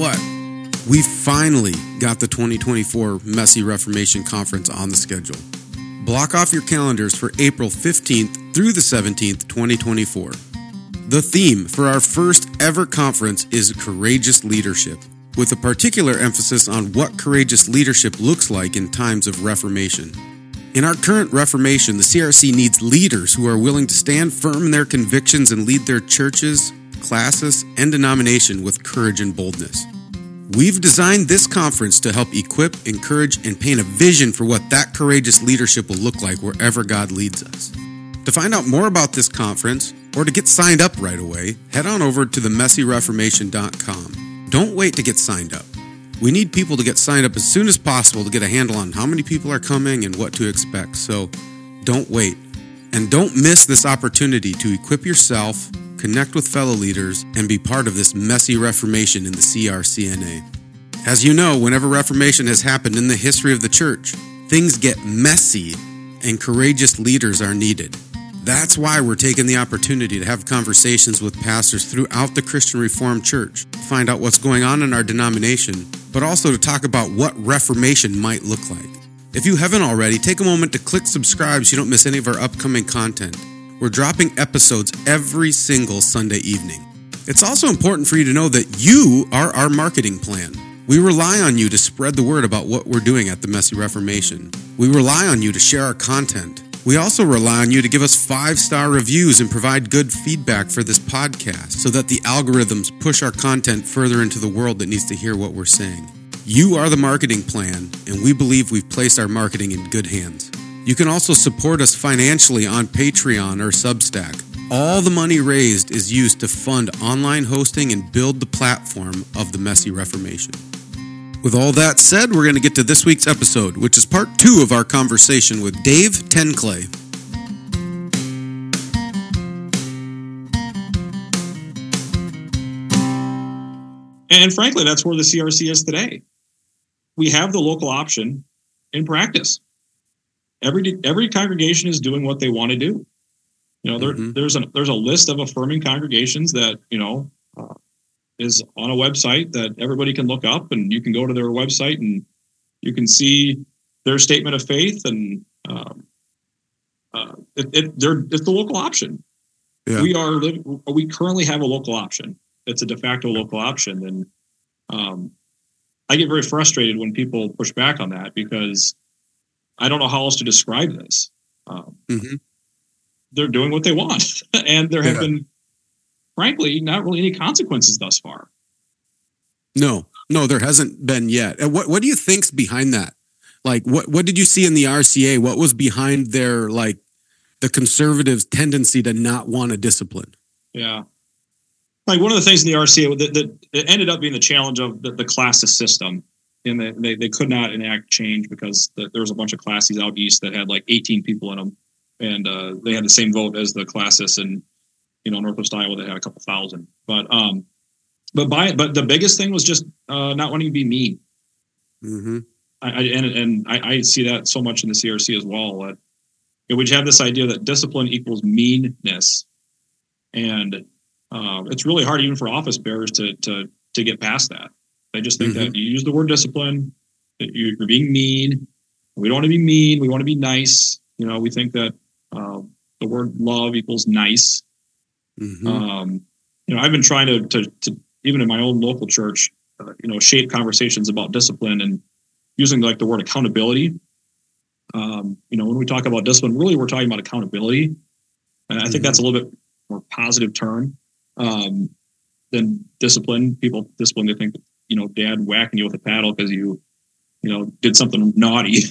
what? We finally got the 2024 Messy Reformation Conference on the schedule. Block off your calendars for April 15th through the 17th, 2024. The theme for our first ever conference is Courageous Leadership, with a particular emphasis on what courageous leadership looks like in times of Reformation. In our current Reformation, the CRC needs leaders who are willing to stand firm in their convictions and lead their churches, classes, and denomination with courage and boldness. We've designed this conference to help equip, encourage, and paint a vision for what that courageous leadership will look like wherever God leads us. To find out more about this conference, or to get signed up right away, head on over to themessyreformation.com. Don't wait to get signed up. We need people to get signed up as soon as possible to get a handle on how many people are coming and what to expect. So don't wait. And don't miss this opportunity to equip yourself, connect with fellow leaders, and be part of this messy Reformation in the CRCNA. As you know, whenever Reformation has happened in the history of the church, things get messy and courageous leaders are needed. That's why we're taking the opportunity to have conversations with pastors throughout the Christian Reformed Church to find out what's going on in our denomination, but also to talk about what Reformation might look like. If you haven't already, take a moment to click subscribe so you don't miss any of our upcoming content. We're dropping episodes every single Sunday evening. It's also important for you to know that you are our marketing plan. We rely on you to spread the word about what we're doing at the Messy Reformation. We rely on you to share our content. We also rely on you to give us 5-star reviews and provide good feedback for this podcast so that the algorithms push our content further into the world that needs to hear what we're saying. You are the marketing plan, and we believe we've placed our marketing in good hands. You can also support us financially on Patreon or Substack. All the money raised is used to fund online hosting and build the platform of the Messy Reformation. With all that said, we're going to get to this week's episode, which is part 2 of our conversation with Dave Tenclay. And frankly, that's where the CRC is today. We have the local option in practice. Every congregation is doing what they want to do. You know, there's a list of affirming congregations that, is on a website that everybody can look up, and you can go to their website and you can see their statement of faith, and it's the local option. Yeah. We currently have a local option. It's a de facto local option, and I get very frustrated when people push back on that because I don't know how else to describe this. They're doing what they want, and there have been, frankly, not really any consequences thus far. No, there hasn't been yet. And what do you think's behind that? Like, what did you see in the RCA? What was behind their, like, the conservatives' tendency to not want to discipline? Yeah. Like, one of the things in the RCA that ended up being the challenge of the classis system, and they could not enact change because there was a bunch of classes out east that had like 18 people in them, and they had the same vote as the classis in Northwest Iowa that had a couple thousand. But the biggest thing was just not wanting to be mean. I see that so much in the CRC as well. That we have this idea that discipline equals meanness, and it's really hard even for office bearers to get past that. They just think that you use the word discipline, that you're being mean. We don't want to be mean. We want to be nice. We think that the word love equals nice. I've been trying to even in my own local church, shape conversations about discipline and using like the word accountability. When we talk about discipline, really we're talking about accountability. And I think that's a little bit more positive term than discipline. People discipline, they think, dad whacking you with a paddle because you did something naughty.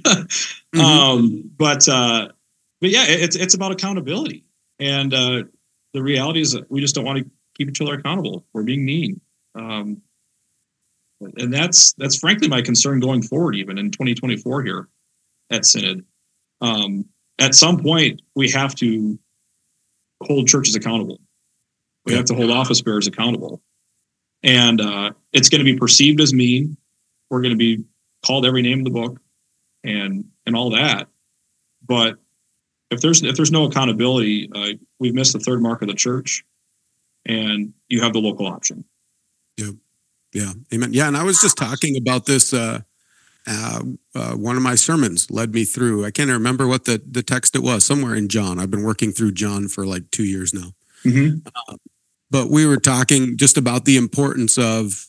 But yeah, it's about accountability. And the reality is that we just don't want to keep each other accountable. We're being mean. And that's frankly my concern going forward, even in 2024 here at Synod. At some point, we have to hold churches accountable. We have to hold office bearers accountable. And it's going to be perceived as mean. We're going to be called every name in the book and all that. But if there's no accountability, we've missed the third mark of the church, and you have the local option. Yeah. Yeah. Amen. Yeah. And I was just talking about this. One of my sermons led me through. I can't remember what the text it was. Somewhere in John. I've been working through John for like 2 years now. Mm-hmm. But we were talking just about the importance of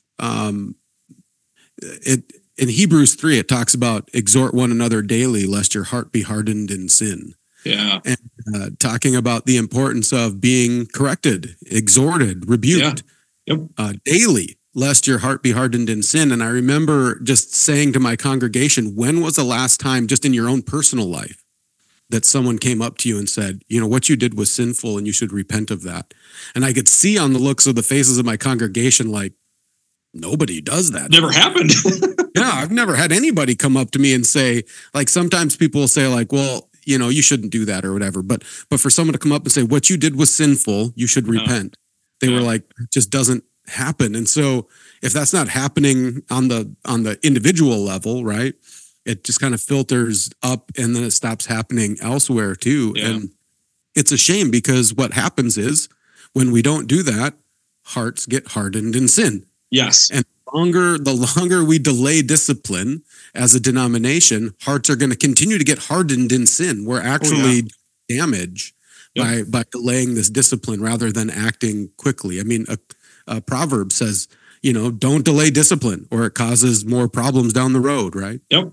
it. In Hebrews 3, it talks about exhort one another daily, lest your heart be hardened in sin. Yeah. And talking about the importance of being corrected, exhorted, rebuked daily, lest your heart be hardened in sin. And I remember just saying to my congregation, when was the last time, just in your own personal life, that someone came up to you and said, what you did was sinful and you should repent of that? And I could see on the looks of the faces of my congregation, like, nobody does that. Never happened. Yeah, I've never had anybody come up to me and say, like, sometimes people will say, like, well, you shouldn't do that or whatever. But for someone to come up and say, what you did was sinful, you should repent. They were like, it just doesn't happen. And so if that's not happening on the individual level, right, it just kind of filters up and then it stops happening elsewhere too. Yeah. And it's a shame, because what happens is when we don't do that, hearts get hardened in sin. Yes. And the longer we delay discipline as a denomination, hearts are going to continue to get hardened in sin. We're actually damaged by delaying this discipline rather than acting quickly. I mean, a proverb says, don't delay discipline or it causes more problems down the road, right? Yep.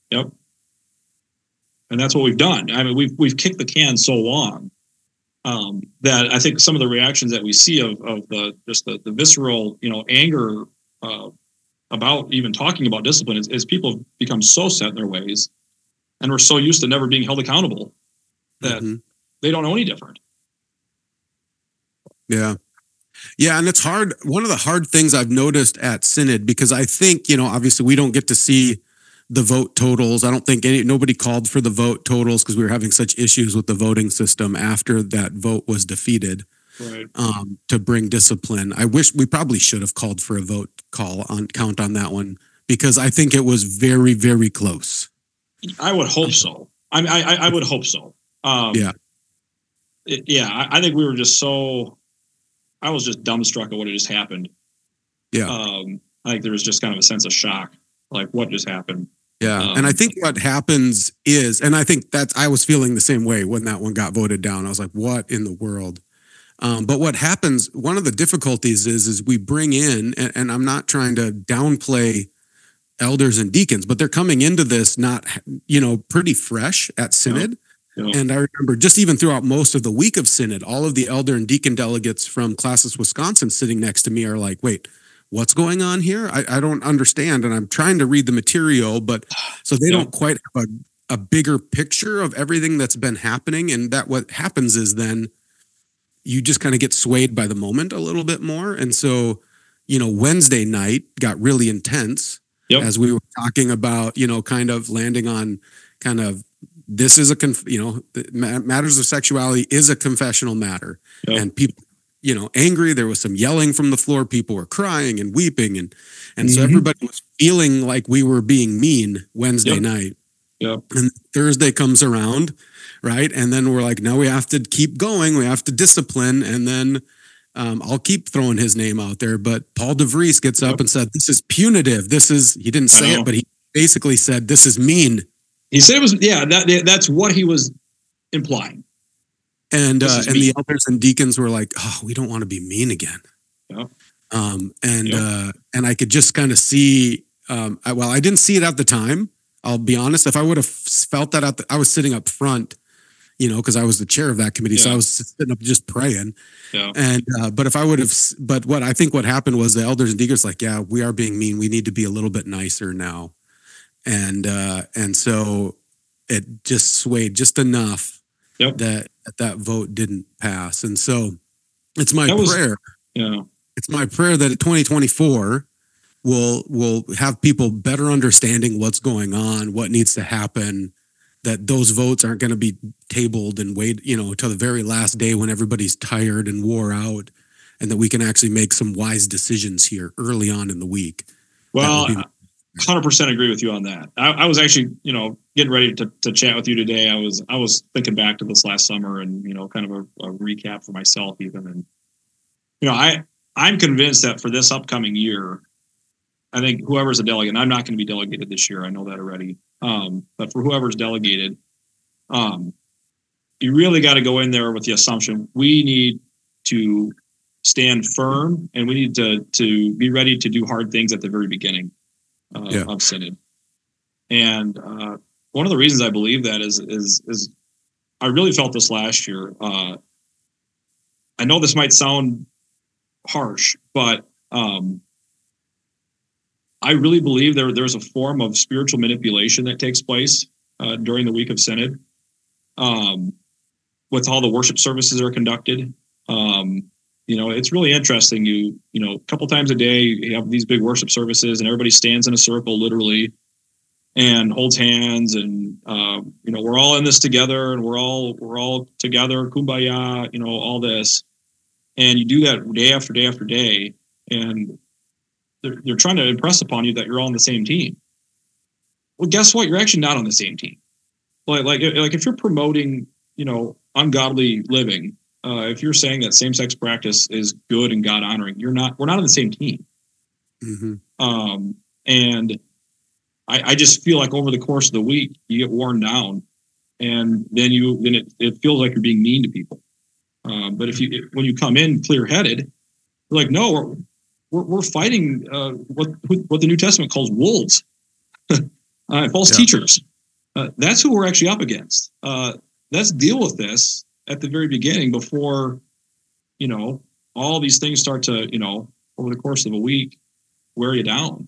And that's what we've done. I mean, we've kicked the can so long that I think some of the reactions that we see of the visceral, anger about even talking about discipline is people have become so set in their ways, and we're so used to never being held accountable that they don't know any different. Yeah. Yeah. And it's hard. One of the hard things I've noticed at Synod, because I think, obviously we don't get to see the vote totals. I don't think nobody called for the vote totals because we were having such issues with the voting system after that vote was defeated. Right. To bring discipline. I wish we probably should have called for a vote count on that one, because I think it was very, very close. I would hope so. I would hope so. I think we were just I was just dumbstruck at what had just happened. Yeah. I think there was just kind of a sense of shock, like what just happened. Yeah. And I think what happens is, and I think I was feeling the same way when that one got voted down. I was like, what in the world? But what happens, one of the difficulties is we bring in, and I'm not trying to downplay elders and deacons, but they're coming into this not, pretty fresh at Synod. Yeah. And I remember just even throughout most of the week of Synod, all of the elder and deacon delegates from Classis, Wisconsin sitting next to me are like, wait, what's going on here? I don't understand. And I'm trying to read the material, but so they don't quite have a bigger picture of everything that's been happening. And that what happens is then you just kind of get swayed by the moment a little bit more. And so, Wednesday night got really intense as we were talking about, kind of landing on kind of, this is matters of sexuality is a confessional matter. Yep. And people, angry, there was some yelling from the floor. People were crying and weeping. And so everybody was feeling like we were being mean Wednesday night. Yep. And Thursday comes around. Right. And then we're like, no, we have to keep going. We have to discipline. And then I'll keep throwing his name out there. But Paul DeVries gets up and said, this is punitive. He didn't say it, but he basically said, this is mean. He said it was, that's what he was implying. And the elders and deacons were like, oh, we don't want to be mean again. Yeah. And I could just kind of see, I didn't see it at the time. I'll be honest. If I would have felt that I was sitting up front, because I was the chair of that committee. So I was sitting up just praying. Yeah. And, but if I would have, but what I think what happened was the elders and deacons like, yeah, we are being mean. We need to be a little bit nicer now. And so it just swayed just enough that vote didn't pass. And so it's my prayer. It's my prayer that 2024 will have people better understanding what's going on, what needs to happen, that those votes aren't going to be tabled and wait, till the very last day when everybody's tired and wore out, and that we can actually make some wise decisions here early on in the week. Well, 100% agree with you on that. I was actually, getting ready to chat with you today. I was thinking back to this last summer and, kind of a recap for myself even. And, I'm convinced that for this upcoming year, I think whoever's a delegate, and I'm not going to be delegated this year. I know that already. But for whoever's delegated, you really got to go in there with the assumption we need to stand firm and we need to be ready to do hard things at the very beginning of Synod. And one of the reasons I believe that is I really felt this last year. I know this might sound harsh, but I really believe there's a form of spiritual manipulation that takes place during the week of Synod, with how the worship services are conducted. It's really interesting. You know, a couple times a day, you have these big worship services, and everybody stands in a circle, literally, and holds hands, and we're all in this together, and we're all together, kumbaya, all this, and you do that day after day after day, and they're trying to impress upon you that you're all on the same team. Well, guess what? You're actually not on the same team. Like if you're promoting, ungodly living, if you're saying that same-sex practice is good and God honoring, we're not on the same team. Mm-hmm. And I just feel like over the course of the week, you get worn down, and then it feels like you're being mean to people. But when you come in clear-headed, you're like, no, we're fighting what the New Testament calls wolves, false teachers. That's who we're actually up against. Let's deal with this at the very beginning before, all these things start to, over the course of a week, wear you down.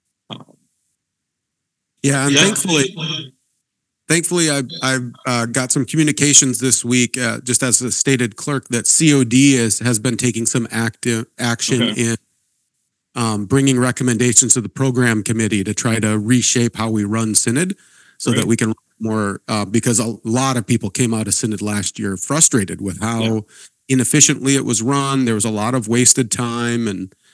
Thankfully, I've got some communications this week, just as a stated clerk, that COD has been taking some active action in bringing recommendations to the program committee to try to reshape how we run Synod, so that we can more, because a lot of people came out of Synod last year frustrated with how inefficiently it was run. There was a lot of wasted time,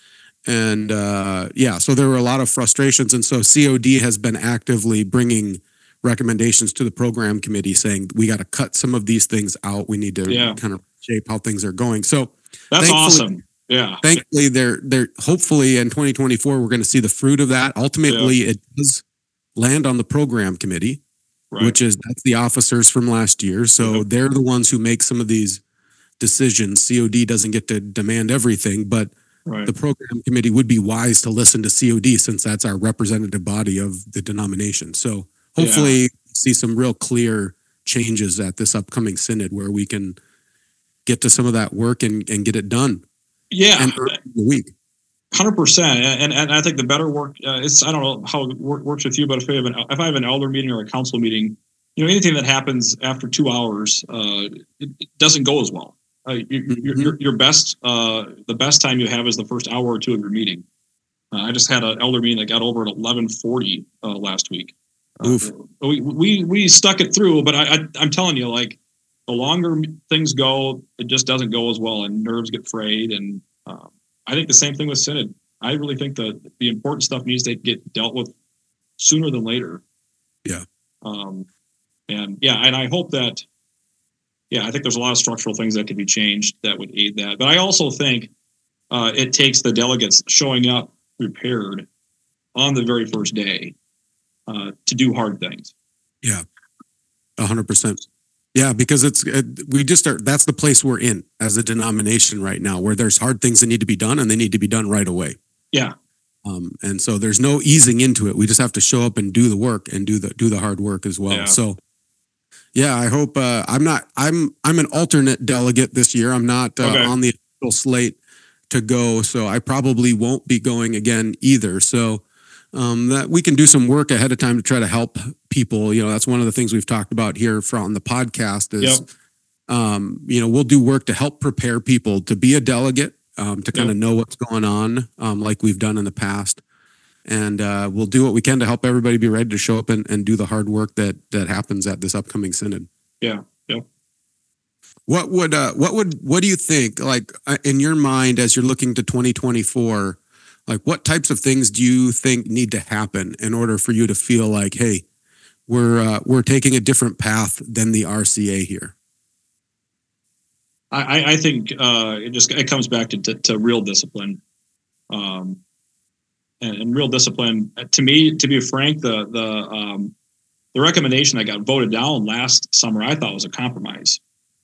so there were a lot of frustrations. And so COD has been actively bringing recommendations to the program committee saying, we got to cut some of these things out. We need to kind of shape how things are going. So that's awesome. Yeah. Thankfully, they're hopefully in 2024, we're going to see the fruit of that. Ultimately, it does land on the program committee, that's the officers from last year. So they're the ones who make some of these decisions. COD doesn't get to demand everything, but the program committee would be wise to listen to COD, since that's our representative body of the denomination. So hopefully see some real clear changes at this upcoming Synod where we can get to some of that work and get it done. Yeah. And early in the week. 100%. And I think the better work, I don't know how it works with you, but if I have an elder meeting or a council meeting, anything that happens after 2 hours, it doesn't go as well. Your best, the best time you have is the first hour or two of your meeting. I just had an elder meeting that got over at 11:40 last week. We stuck it through, but I'm telling you, like, the longer things go, it just doesn't go as well, and nerves get frayed. And I think the same thing with Synod. I really think the important stuff needs to get dealt with sooner than later. Yeah. And I hope that. Yeah, I think there's a lot of structural things that could be changed that would aid that. But I also think it takes the delegates showing up prepared on the very first day to do hard things. Yeah, 100%. Yeah, because that's the place we're in as a denomination right now, where there's hard things that need to be done, and they need to be done right away. Yeah. And so there's no easing into it. We just have to show up and do the work and do the hard work as well. Yeah. So. Yeah, I hope I'm an alternate delegate this year. I'm not on the official slate to go, so I probably won't be going again either. So that we can do some work ahead of time to try to help people. That's one of the things we've talked about here on the podcast is, we'll do work to help prepare people to be a delegate, to kind of know what's going on, like we've done in the past. And we'll do what we can to help everybody be ready to show up and do the hard work that happens at this upcoming Synod. Yeah. What do you think, like, in your mind, as you're looking to 2024, like, what types of things do you think need to happen in order for you to feel like, hey, we're taking a different path than the RCA here? I think it comes back to real discipline. and real discipline. To me, to be frank, the recommendation that got voted down last summer, I thought was a compromise.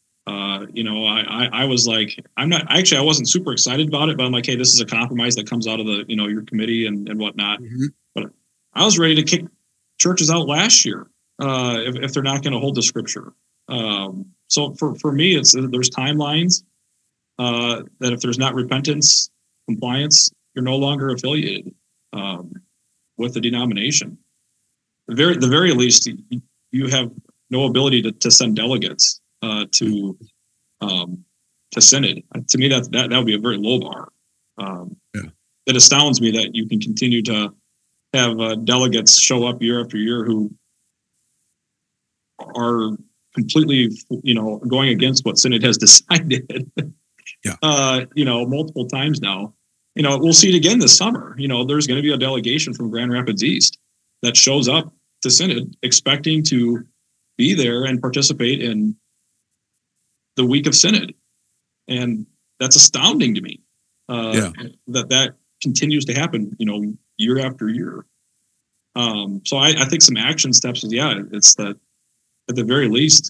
I was like, I wasn't super excited about it, but I'm like, hey, this is a compromise that comes out of the, your committee and whatnot. Mm-hmm. But I was ready to kick churches out last year if they're not going to hold the scripture. So for me, there's timelines that if there's not repentance, compliance, you're no longer affiliated with the denomination. The very least, you have no ability to send delegates to synod. To me, that would be a very low bar. It astounds me that you can continue to have delegates show up year after year who are completely, going against what synod has decided. Multiple times now. We'll see it again this summer. There's going to be a delegation from Grand Rapids East that shows up to synod expecting to be there and participate in the week of synod. And that's astounding to me. That continues to happen, year after year. So I think some action steps is, it's that at the very least,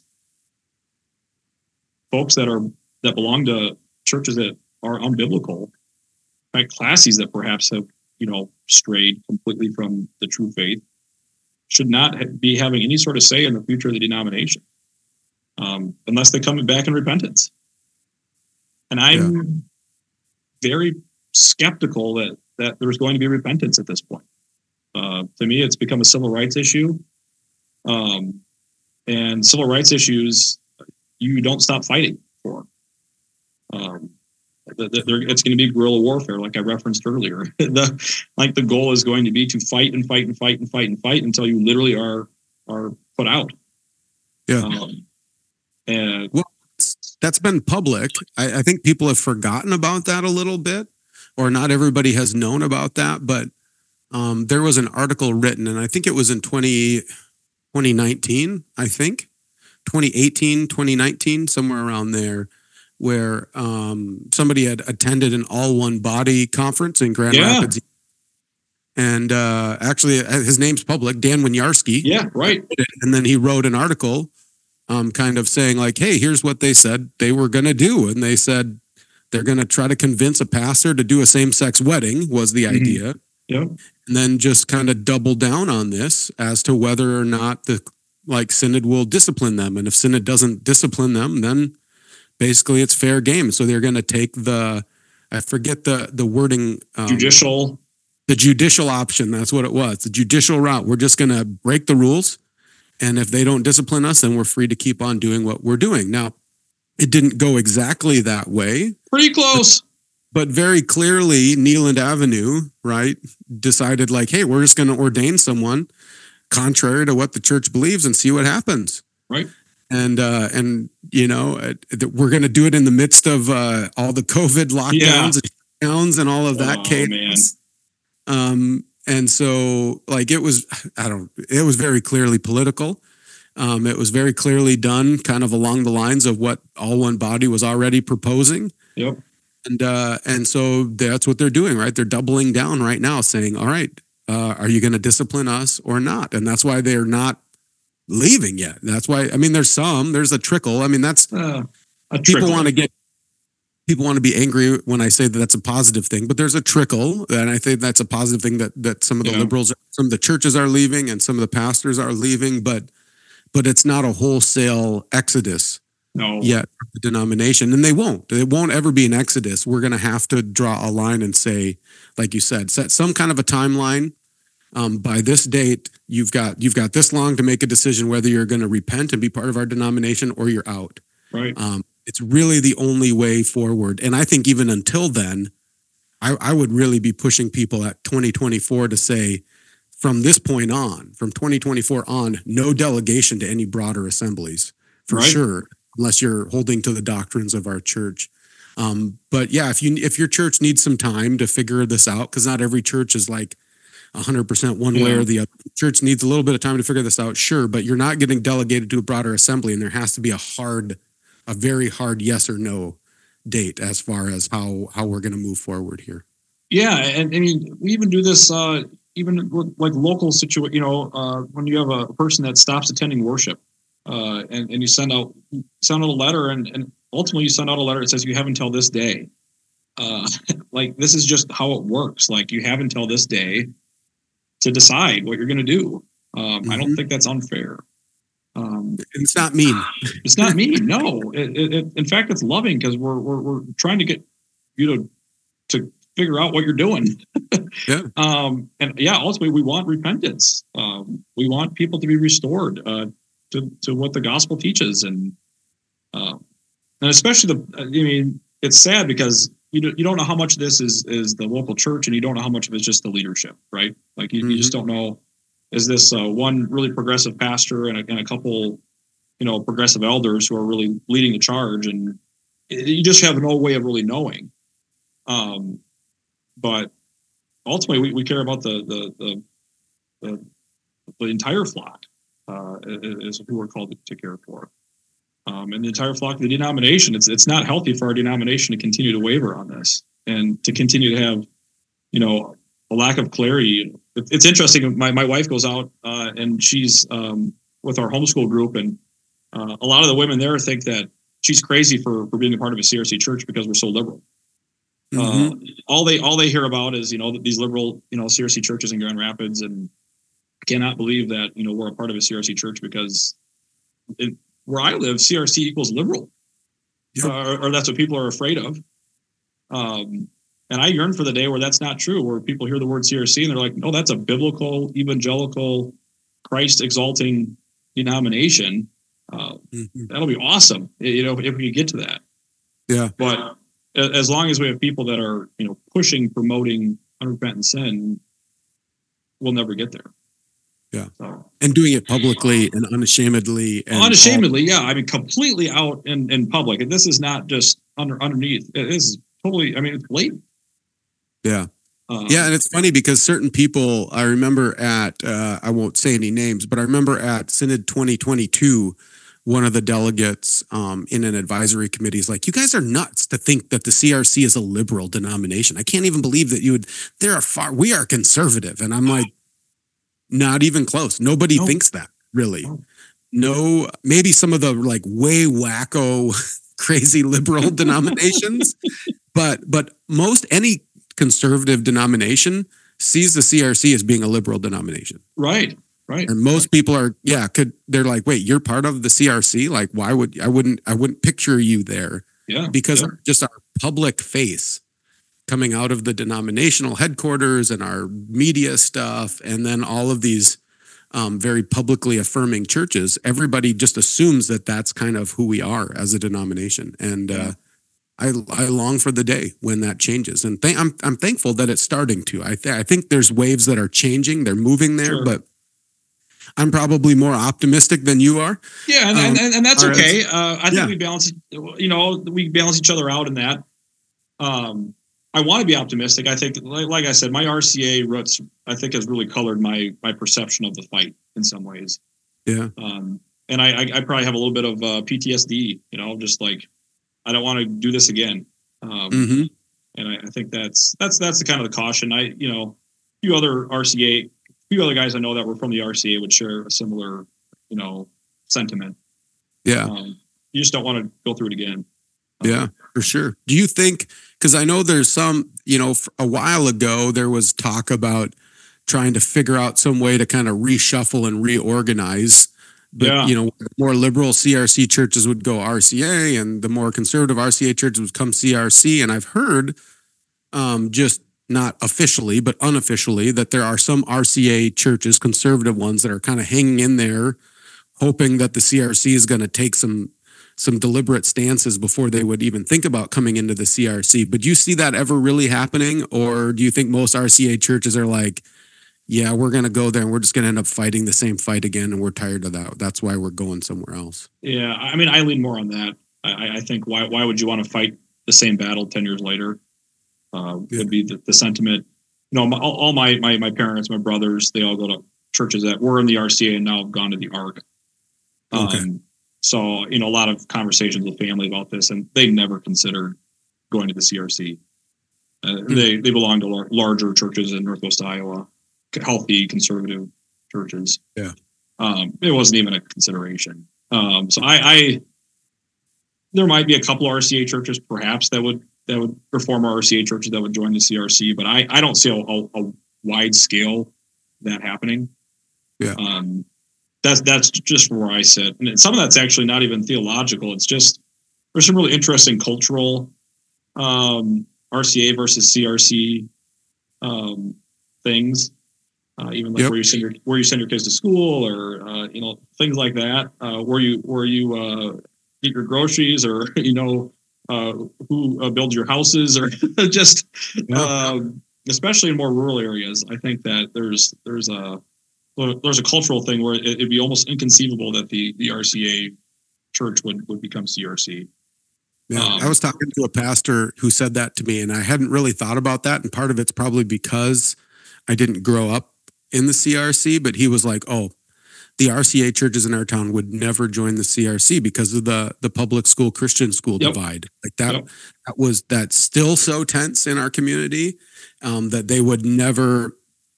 folks that belong to churches that are unbiblical, like classes that perhaps have, strayed completely from the true faith, should not be having any sort of say in the future of the denomination, unless they come back in repentance. And I'm very skeptical that there's going to be repentance at this point. To me, it's become a civil rights issue. And civil rights issues, you don't stop fighting for. It's going to be guerrilla warfare, like I referenced earlier. The goal is going to be to fight and fight and fight and fight and fight until you literally are put out. And that's been public. I think people have forgotten about that a little bit, or not everybody has known about that. But there was an article written, and I think it was in 2019, I think 2018, 2019, somewhere around there, where somebody had attended an all-one-body conference in Grand Rapids. And actually, his name's public, Dan Winiarski. Yeah, right. And then he wrote an article kind of saying, like, hey, here's what they said they were going to do. And they said they're going to try to convince a pastor to do a same-sex wedding was the idea. Yep. And then just kind of double down on this as to whether or not synod will discipline them. And if synod doesn't discipline them, then basically it's fair game. So they're going to take I forget the wording. Judicial. The judicial option. That's what it was. The judicial route. We're just going to break the rules. And if they don't discipline us, then we're free to keep on doing what we're doing. Now, it didn't go exactly that way. Pretty close. But very clearly, Neyland Avenue, right, decided like, hey, we're just going to ordain someone contrary to what the church believes and see what happens. Right. And we're going to do it in the midst of all the COVID lockdowns and all of that chaos. And so it was very clearly political. It was very clearly done kind of along the lines of what All One Body was already proposing. Yep. And so that's what they're doing, right? They're doubling down right now saying, all right, are you going to discipline us or not? And that's why they're not leaving yet. That's why, there's a trickle. That's people want to be angry when I say that that's a positive thing, but there's a trickle. And I think that's a positive thing that some of the liberals, some of the churches are leaving and some of the pastors are leaving, but it's not a wholesale exodus yet for the denomination. And they won't. It won't ever be an exodus. We're going to have to draw a line and say, like you said, set some kind of a timeline. By this date, you've got this long to make a decision whether you're going to repent and be part of our denomination or you're out. Right. It's really the only way forward. And I think even until then, I would really be pushing people at 2024 to say, from this point on, from 2024 on, no delegation to any broader assemblies for sure, unless you're holding to the doctrines of our church. But yeah, if your church needs some time to figure this out, because not every church is like 100% one way or the other. Church needs a little bit of time to figure this out, sure, but you're not getting delegated to a broader assembly, and there has to be a very hard yes or no date as far as how we're going to move forward here. Yeah, and I mean, we even do this even with like local situation. When you have a person that stops attending worship, and you send out a letter, and ultimately you send out a letter that says you have until this day. Like this is just how it works. Like you have until this day to decide what you're going to do. I don't think that's unfair. It's not mean. It's not mean. No, in fact, it's loving because we're trying to get you to figure out what you're doing. Yeah. And yeah, ultimately we want repentance. We want people to be restored to what the gospel teaches, and especially it's sad because you don't know how much of this is the local church, and you don't know how much of it's just the leadership, right? Like you just don't know. Is this one really progressive pastor and a couple, progressive elders who are really leading the charge, and you just have no way of really knowing. But ultimately, we care about the entire flock is who we're called to care for, and the entire flock of the denomination. It's not healthy for our denomination to continue to waver on this and to continue to have, a lack of clarity. It's interesting. My wife goes out and she's with our homeschool group, and a lot of the women there think that she's crazy for being a part of a CRC church because we're so liberal. All they hear about is these liberal CRC churches in Grand Rapids, and cannot believe that we're a part of a CRC church because where I live, CRC equals liberal, or that's what people are afraid of. And I yearn for the day where that's not true, where people hear the word CRC and they're like, no, that's a biblical, evangelical, Christ exalting denomination. That'll be awesome, if we could get to that. Yeah. But as long as we have people that are, pushing, promoting unrepentant sin, we'll never get there. Yeah. So, and doing it publicly and unashamedly. Yeah. I mean, completely out in public. And this is not just underneath. It is totally, it's blatant. Yeah. And it's funny because certain people, I remember at, I won't say any names, but I remember at Synod 2022, one of the delegates in an advisory committee is like, you guys are nuts to think that the CRC is a liberal denomination. I can't even believe that we are conservative. And I'm like, not even close. Nobody thinks that, really. No, maybe some of the like way wacko, crazy liberal denominations, but any conservative denomination sees the CRC as being a liberal denomination. Right. And most people are, they're like, wait, you're part of the CRC? Like, why would I wouldn't picture you there. Yeah. Because just our public face coming out of the denominational headquarters and our media stuff, and then all of these very publicly affirming churches, everybody just assumes that that's kind of who we are as a denomination. And I long for the day when that changes, and I'm thankful that it's starting to. I think there's waves that are changing; they're moving there, but I'm probably more optimistic than you are. Yeah, and that's okay. I think we balance. We balance each other out in that. I want to be optimistic. I think, like I said, my RCA roots, I think, has really colored my perception of the fight in some ways. Yeah. And I probably have a little bit of PTSD. Just like, I don't want to do this again. And I think that's the kind of the caution. A few other guys I know that were from the RCA would share a similar, sentiment. Yeah. You just don't want to go through it again. Yeah, for sure. Do you think, because I know there's some, a while ago, there was talk about trying to figure out some way to kind of reshuffle and reorganize. But, more liberal CRC churches would go RCA, and the more conservative RCA churches would come CRC. And I've heard, just not officially, but unofficially, that there are some RCA churches, conservative ones, that are kind of hanging in there, hoping that the CRC is going to take some deliberate stances before they would even think about coming into the CRC. But do you see that ever really happening? Or do you think most RCA churches are like, yeah, we're going to go there and we're just going to end up fighting the same fight again, and we're tired of that. That's why we're going somewhere else. Yeah, I lean more on that. I think why would you want to fight the same battle 10 years later? Would be the sentiment. All my parents, my brothers, they all go to churches that were in the RCA and now have gone to the ARC. So, a lot of conversations with family about this, and they never considered going to the CRC. They belong to larger churches in Northwest Iowa, healthy conservative churches. Yeah. It wasn't even a consideration. So there might be a couple RCA churches perhaps that would or former RCA churches that would join the CRC, but I don't see a wide scale that happening. Yeah. That's just where I sit. And some of that's actually not even theological. It's just, there's some really interesting cultural, RCA versus CRC, things. Even like where you send your kids to school, or things like that. Where you get your groceries, or who builds your houses, or just especially in more rural areas. I think that there's a cultural thing where it'd be almost inconceivable that the RCA church would become CRC. Yeah, I was talking to a pastor who said that to me, and I hadn't really thought about that. And part of it's probably because I didn't grow up in the CRC, but he was like, "Oh, the RCA churches in our town would never join the CRC because of the public school Christian school divide." Like that, that's still so tense in our community that they would never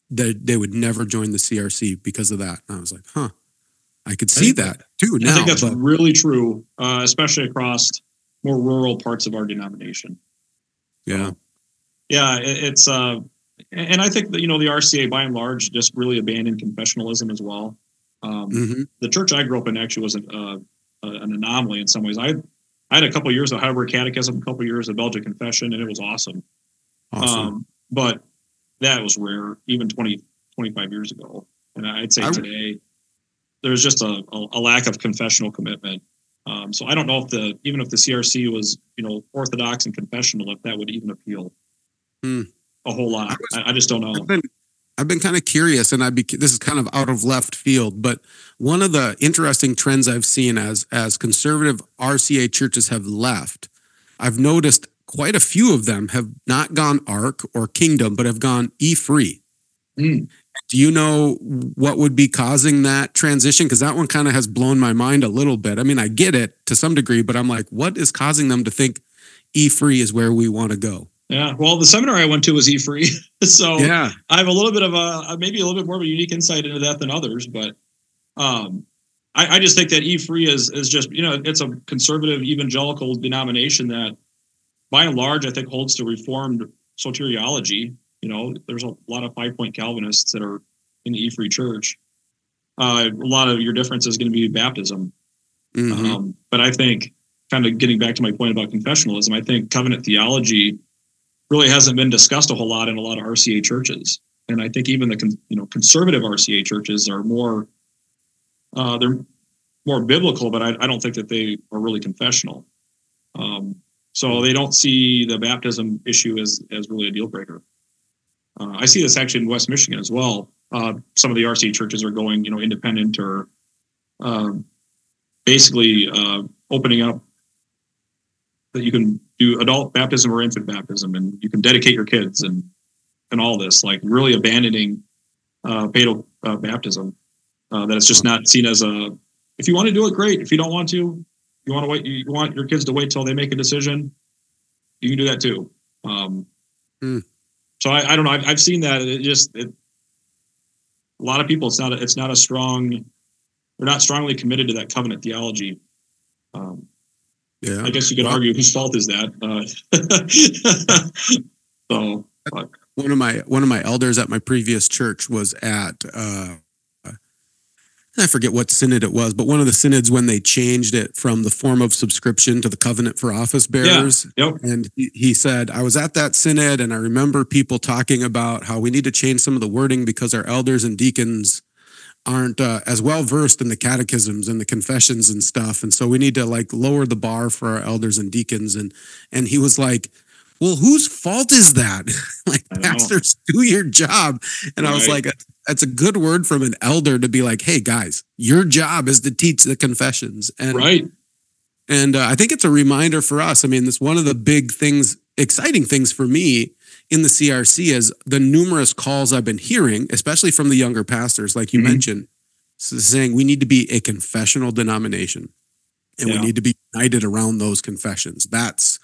join the CRC because of that. And I was like, "Huh, I could see that too." Now, I think that's really true, especially across more rural parts of our denomination. Yeah. It's and I think that, the RCA by and large just really abandoned confessionalism as well. The church I grew up in actually was an anomaly in some ways. I had a couple of years of Heidelberg Catechism, a couple of years of Belgic Confession, and it was awesome. But that was rare, even 20, 25 years ago. And I'd say today, there's just a lack of confessional commitment. So I don't know if even if the CRC was, orthodox and confessional, if that would even appeal a whole lot. I just don't know. I've been kind of curious, and this is kind of out of left field, but one of the interesting trends I've seen as conservative RCA churches have left, I've noticed quite a few of them have not gone ARC or Kingdom, but have gone E-Free. Do you know what would be causing that transition? Because that one kind of has blown my mind a little bit. I mean, I get it to some degree, but I'm like, what is causing them to think E-Free is where we want to go? Yeah, well, the seminary I went to was E-Free, so I have a little bit of maybe a little bit more of a unique insight into that than others. But I just think that E-Free is just, it's a conservative evangelical denomination that, by and large, I think holds to Reformed soteriology. There's a lot of 5-point Calvinists that are in the E-Free church. A lot of your difference is going to be baptism. But I think, kind of getting back to my point about confessionalism, I think covenant theology really hasn't been discussed a whole lot in a lot of RCA churches. And I think even the conservative RCA churches are more, they're more biblical, but I don't think that they are really confessional. So they don't see the baptism issue as really a deal breaker. I see this actually in West Michigan as well. Some of the RCA churches are going, independent, or basically opening up that you can do adult baptism or infant baptism, and you can dedicate your kids and all this, like really abandoning paedo baptism. That it's just not seen as if you want to do it, great. If you don't want to, you want to wait, you want your kids to wait till they make a decision, you can do that too. So I don't know. I've seen that. A lot of people, it's not a strong, they're not strongly committed to that covenant theology. I guess you could argue whose fault is that. One of my elders at my previous church was at I forget what synod it was, but one of the synods when they changed it from the form of subscription to the covenant for office bearers. And he said, I was at that synod, and I remember people talking about how we need to change some of the wording because our elders and deacons aren't as well versed in the catechisms and the confessions and stuff. And so we need to lower the bar for our elders and deacons. And he was like, well, whose fault is that? Pastors, do your job. And I was like, that's a good word from an elder to be like, hey guys, your job is to teach the confessions. And And I think it's a reminder for us. I mean, this one of the big things, exciting things for me in the CRC is the numerous calls I've been hearing, especially from the younger pastors, like you mentioned, saying we need to be a confessional denomination, and we need to be united around those confessions. That's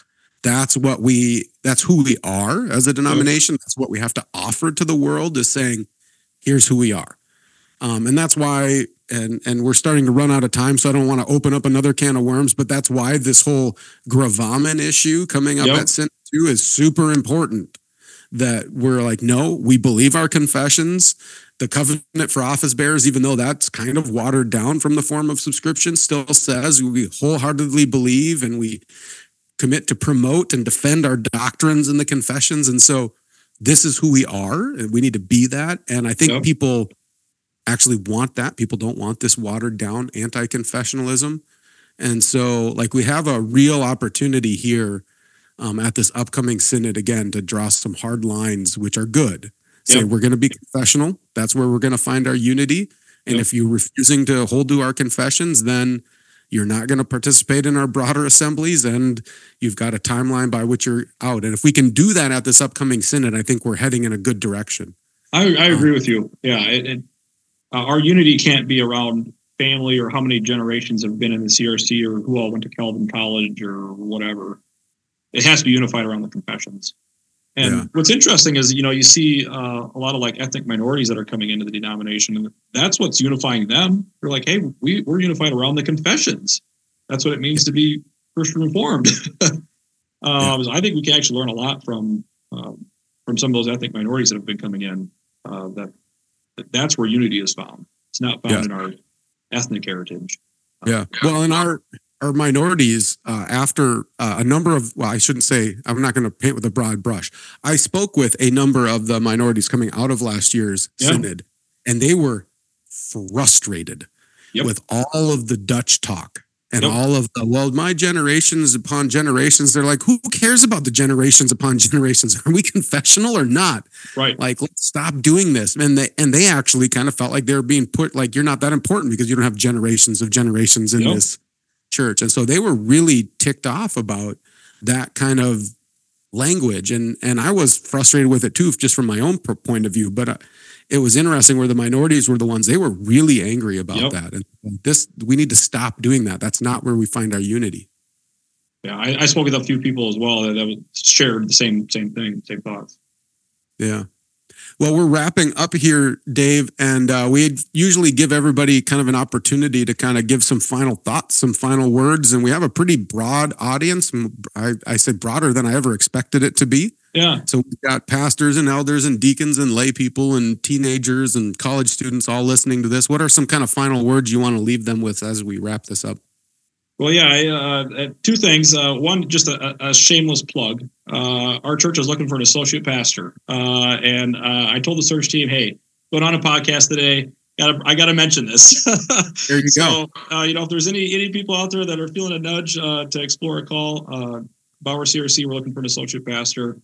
that's who we are as a denomination. That's what we have to offer to the world, is saying, here's who we are. And that's why, and we're starting to run out of time, so I don't want to open up another can of worms, but that's why this whole gravamen issue coming up at Synod 2 is super important. That we're like, no, we believe our confessions. The covenant for office bearers, even though that's kind of watered down from the form of subscription, still says we wholeheartedly believe and we commit to promote and defend our doctrines in the confessions. And so this is who we are, and we need to be that. And I think people actually want that. People don't want this watered down anti-confessionalism. And so like we have a real opportunity here at this upcoming synod, again, to draw some hard lines, which are good. Say we're going to be confessional. That's where we're going to find our unity. And if you're refusing to hold to our confessions, then you're not going to participate in our broader assemblies, and you've got a timeline by which you're out. And if we can do that at this upcoming synod, I think we're heading in a good direction. I agree with you. Yeah. Our unity can't be around family or how many generations have been in the CRC or who all went to Calvin College or whatever. It has to be unified around the confessions. And what's interesting is, you see a lot of like ethnic minorities that are coming into the denomination, and that's what's unifying them. They're like, hey, we're unified around the confessions. That's what it means to be Christian Reformed. I think we can actually learn a lot from some of those ethnic minorities that have been coming in. That's where unity is found. It's not found in our ethnic heritage. Well, in our minorities, after a number of, I shouldn't say, I'm not going to paint with a broad brush. I spoke with a number of the minorities coming out of last year's synod, and they were frustrated with all of the Dutch talk and all of my generations upon generations. They're like, who cares about the generations upon generations? Are we confessional or not? Right. Like, let's stop doing this. And they actually kind of felt like they were being put, like, you're not that important because you don't have generations of generations in this church. And so they were really ticked off about that kind of language. And I was frustrated with it too, just from my own point of view. But it was interesting where the minorities were the ones, they were really angry about that. And we need to stop doing that. That's not where we find our unity. Yeah, I spoke with a few people as well that shared the same thing, same thoughts. Yeah. Well, we're wrapping up here, Dave, and we usually give everybody kind of an opportunity to kind of give some final thoughts, some final words, and we have a pretty broad audience. I say broader than I ever expected it to be. Yeah. So we've got pastors and elders and deacons and lay people and teenagers and college students all listening to this. What are some kind of final words you want to leave them with as we wrap this up? Well, two things. One, just a shameless plug. Our church is looking for an associate pastor. And I told the search team, hey, going on a podcast today, I got to mention this. There you go. So, if there's any people out there that are feeling a nudge to explore a call, Bauer CRC, we're looking for an associate pastor.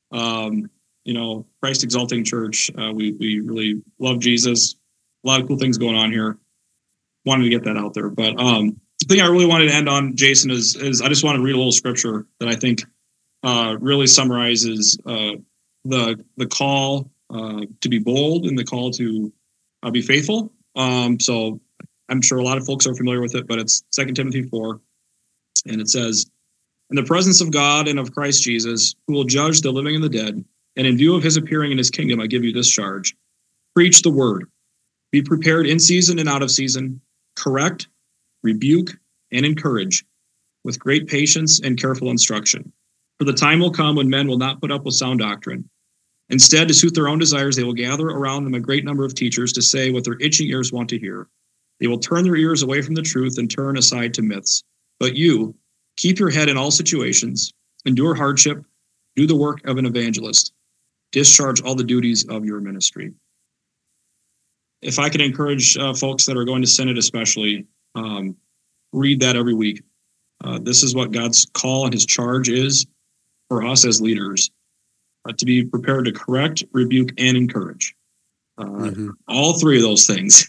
Christ Exalting Church. We really love Jesus. A lot of cool things going on here. Wanted to get that out there. But the thing I really wanted to end on, Jason, is I just want to read a little scripture that I think really summarizes the call to be bold and the call to be faithful. So I'm sure a lot of folks are familiar with it, but it's 2 Timothy 4. And it says, in the presence of God and of Christ Jesus, who will judge the living and the dead, and in view of his appearing in his kingdom, I give you this charge. Preach the word. Be prepared in season and out of season. Correct, rebuke, and encourage with great patience and careful instruction. For the time will come when men will not put up with sound doctrine. Instead, to suit their own desires, they will gather around them a great number of teachers to say what their itching ears want to hear. They will turn their ears away from the truth and turn aside to myths. But you, keep your head in all situations, endure hardship, do the work of an evangelist, discharge all the duties of your ministry. If I could encourage folks that are going to Synod especially, read that every week. This is what God's call and his charge is for us as leaders, to be prepared to correct, rebuke, and encourage. All three of those things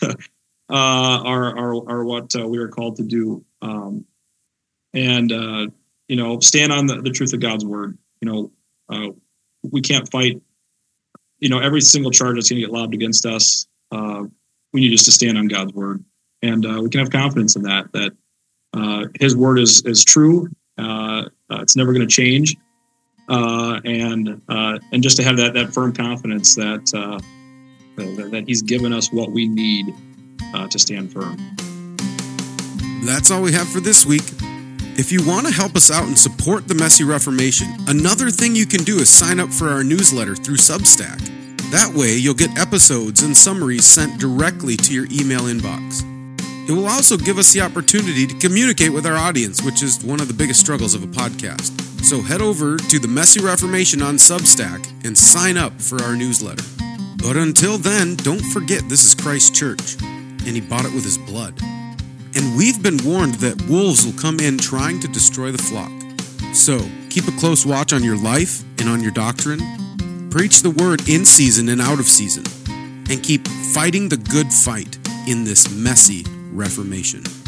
are what we are called to do. Stand on the truth of God's word. We can't fight, every single charge that's going to get lobbed against us. We need just to stand on God's word. And we can have confidence in that his word is true. It's never going to change. and just to have that firm confidence that He's given us what we need to stand firm. That's all we have for this week. If you want to help us out and support the Messy Reformation, another thing you can do is sign up for our newsletter through Substack. That way, you'll get episodes and summaries sent directly to your email inbox. It will also give us the opportunity to communicate with our audience, which is one of the biggest struggles of a podcast. So head over to the Messy Reformation on Substack and sign up for our newsletter. But until then, don't forget this is Christ's church, and He bought it with His blood. And we've been warned that wolves will come in trying to destroy the flock. So keep a close watch on your life and on your doctrine. Preach the word in season and out of season. And keep fighting the good fight in this messy Reformation.